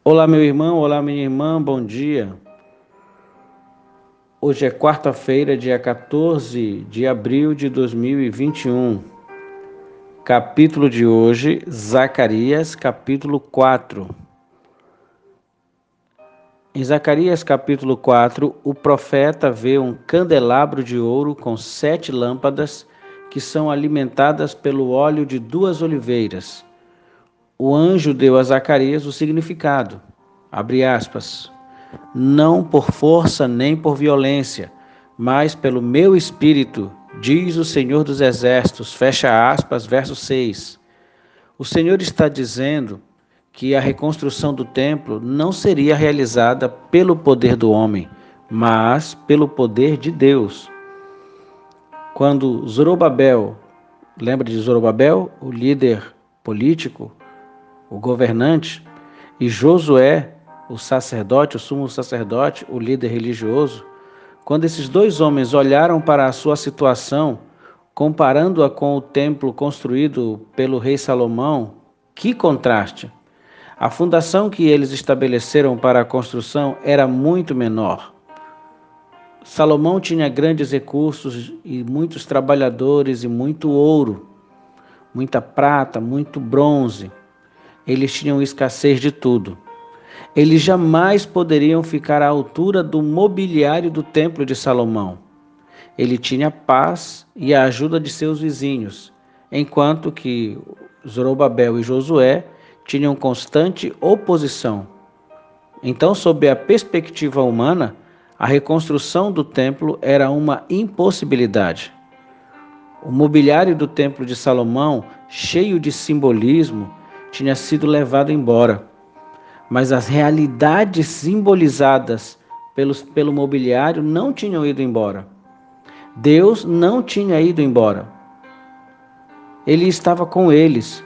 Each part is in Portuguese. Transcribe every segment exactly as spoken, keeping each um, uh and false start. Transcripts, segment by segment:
Olá, meu irmão, olá, minha irmã, bom dia. Hoje é quarta-feira, dia quatorze de abril de dois mil e vinte e um. Capítulo de hoje, Zacarias, capítulo quatro. Em Zacarias, capítulo quatro, o profeta vê um candelabro de ouro com sete lâmpadas que são alimentadas pelo óleo de duas oliveiras. O anjo deu a Zacarias o significado, abre aspas, não por força nem por violência, mas pelo meu espírito, diz o Senhor dos Exércitos, fecha aspas, verso seis. O Senhor está dizendo que a reconstrução do templo não seria realizada pelo poder do homem, mas pelo poder de Deus. Quando Zorobabel, lembra de Zorobabel, o líder político, o governante, e Josué, o sacerdote, o sumo sacerdote, o líder religioso, quando esses dois homens olharam para a sua situação, comparando-a com o templo construído pelo rei Salomão, que contraste! A fundação que eles estabeleceram para a construção era muito menor. Salomão tinha grandes recursos e muitos trabalhadores e muito ouro, muita prata, muito bronze. Eles tinham escassez de tudo. Eles jamais poderiam ficar à altura do mobiliário do templo de Salomão. Ele tinha paz e a ajuda de seus vizinhos, enquanto que Zorobabel e Josué tinham constante oposição. Então, sob a perspectiva humana, a reconstrução do templo era uma impossibilidade. O mobiliário do templo de Salomão, cheio de simbolismo, tinha sido levado embora. Mas as realidades simbolizadas pelos, pelo mobiliário não tinham ido embora. Deus não tinha ido embora. Ele estava com eles.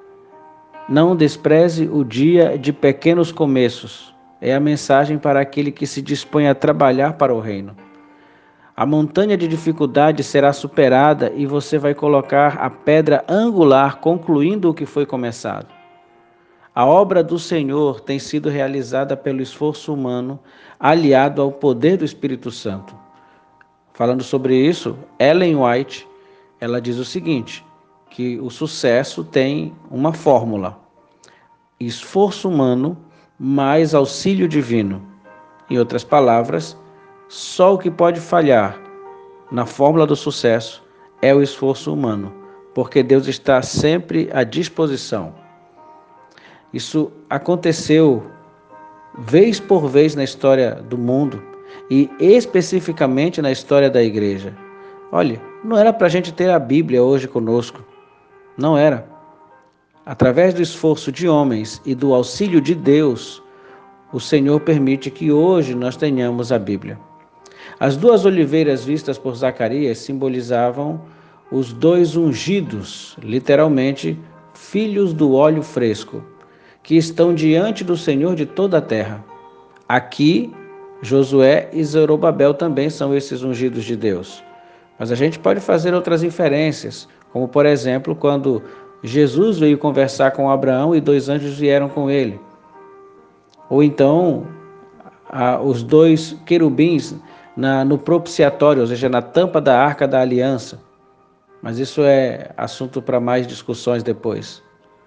Não despreze o dia de pequenos começos. É a mensagem para aquele que se dispõe a trabalhar para o reino. A montanha de dificuldade será superada e você vai colocar a pedra angular, concluindo o que foi começado. A obra do Senhor tem sido realizada pelo esforço humano, aliado ao poder do Espírito Santo. Falando sobre isso, Ellen White, ela diz o seguinte, que o sucesso tem uma fórmula: esforço humano mais auxílio divino. Em outras palavras, só o que pode falhar na fórmula do sucesso é o esforço humano, porque Deus está sempre à disposição. Isso aconteceu vez por vez na história do mundo e especificamente na história da igreja. Olha, não era para a gente ter a Bíblia hoje conosco, não era. Através do esforço de homens e do auxílio de Deus, o Senhor permite que hoje nós tenhamos a Bíblia. As duas oliveiras vistas por Zacarias simbolizavam os dois ungidos, literalmente, filhos do óleo fresco, que estão diante do Senhor de toda a terra. Aqui, Josué e Zorobabel também são esses ungidos de Deus. Mas a gente pode fazer outras inferências, como por exemplo, quando Jesus veio conversar com Abraão e dois anjos vieram com ele. Ou então, a, os dois querubins na, no propiciatório, ou seja, na tampa da arca da aliança. Mas isso é assunto para mais discussões depois.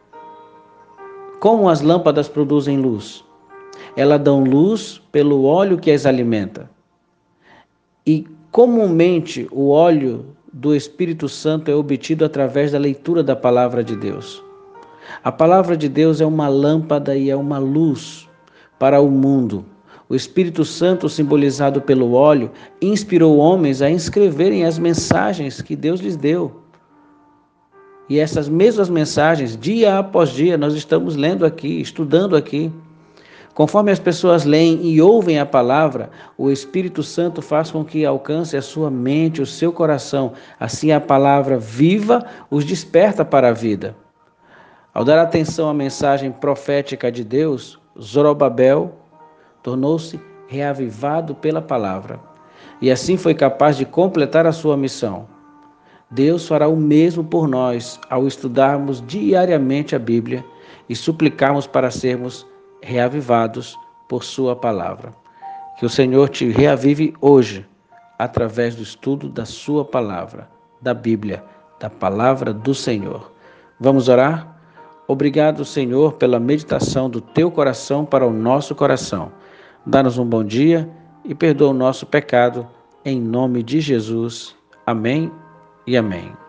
Como as lâmpadas produzem luz? Elas dão luz pelo óleo que as alimenta. E comumente o óleo do Espírito Santo é obtido através da leitura da palavra de Deus. A palavra de Deus é uma lâmpada e é uma luz para o mundo. O Espírito Santo, simbolizado pelo óleo, inspirou homens a escreverem as mensagens que Deus lhes deu. E essas mesmas mensagens, dia após dia, nós estamos lendo aqui, estudando aqui. Conforme as pessoas leem e ouvem a palavra, o Espírito Santo faz com que alcance a sua mente, o seu coração. Assim a palavra viva os desperta para a vida. Ao dar atenção à mensagem profética de Deus, Zorobabel tornou-se reavivado pela palavra. E assim foi capaz de completar a sua missão. Deus fará o mesmo por nós ao estudarmos diariamente a Bíblia e suplicarmos para sermos reavivados por sua palavra. Que o Senhor te reavive hoje, através do estudo da sua palavra, da Bíblia, da palavra do Senhor. Vamos orar? Obrigado, Senhor, pela meditação do teu coração para o nosso coração. Dá-nos um bom dia e perdoa o nosso pecado, em nome de Jesus. Amém e amém.